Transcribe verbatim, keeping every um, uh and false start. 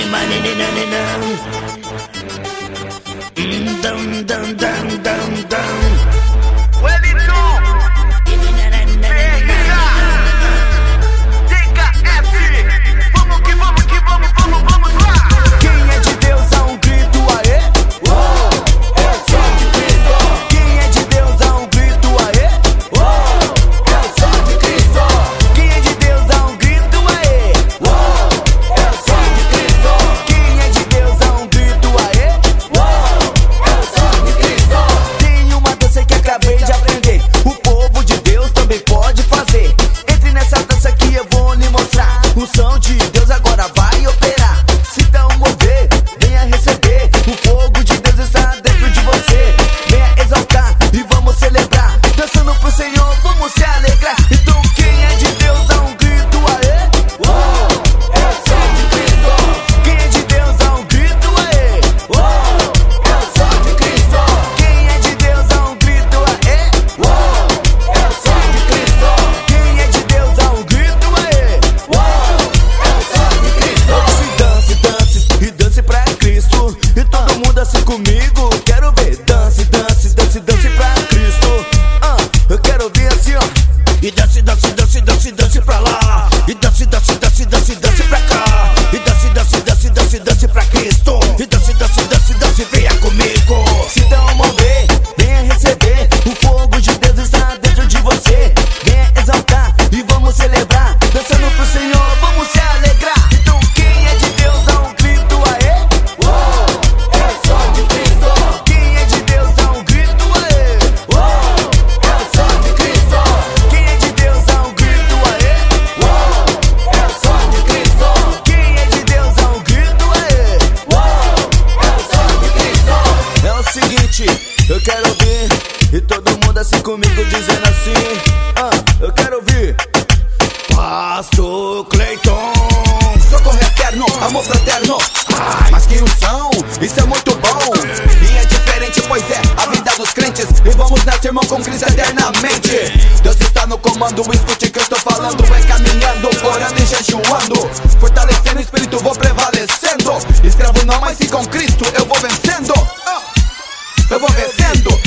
Dum dum dum dum dum. Wellington, D K S, vamos que vamos que vamos, vamos, vamos lá. Quem é de Deus dá um grito, aê. Uou, eu sou de Cristo. Quem é de Deus dá um grito, aê. Uou, eu sou de Cristo. Quem é de Deus dá um grito, aê. Uou, eu sou de Cristo. Quem é de Deus dá um grito, aê. Uou, eu sou de Cristo. Tem uma dança que acabei de aprender, o povo de Deus também pode fazer. Entre nessa dança que eu vou lhe mostrar, o som de Deus agora vai operar. Se dão mover, venha receber, o fogo de Deus está dentro de você. Venha exaltar e vamos celebrar, dançando pro Senhor, vamos se alegrar. Então quem é de Deus dá um grito, aê. Uou, eu sou de Cristo. Quem é de Deus dá um grito, aê. Uou, eu sou de Cristo. Quem é de Deus dá um grito, aê. Uou, eu sou de Cristo. Quem é de Deus dá um grito, aê. Uou, eu sou de Cristo. Dance, dance, dance e dance pra Cristo. E todo mundo assim comigo, quero ver. Dance, dance, dance, dance pra Cristo. Ah, eu quero ver assim, ó. E dance, dance, dance, dance, dance pra lá. E dance, dance, dance, dance, dance pra cá. E dance, dance, dance, dance, dance pra Cristo. E dance, dance, dance, dance, venha comigo. Se dão mover, venha receber, o fogo de Deus está dentro de você. Venha exaltar e vamos celebrar, dançando pro Senhor, vamos se alegrar. Então quem é de Deus dá um grito, aê. Uou, eu sou de Cristo. Quem é de Deus dá um grito, aê. Uou, eu sou de Cristo. Quem é de Deus dá um grito, aê. Uou, eu sou de Cristo. Quem é de Deus dá um grito, aê. Uou, eu sou de Cristo. É o seguinte, eu quero ouvir e todo mundo assim comigo dizendo assim. Ah, eu quero ouvir. Pastor Cleiton, Socorro eterno, amor fraterno. Ai, mas que unção, isso é muito bom. E é diferente, pois é a vida dos crentes. E vamos nessa, irmão, com Cristo eternamente. Deus está no comando, escute o que eu estou falando. É caminhando, orando e jejuando, fortalecendo o espírito, vou prevalecendo. Escravo não, mas sim com Cristo eu vou vencendo. Ah, eu vou vencendo.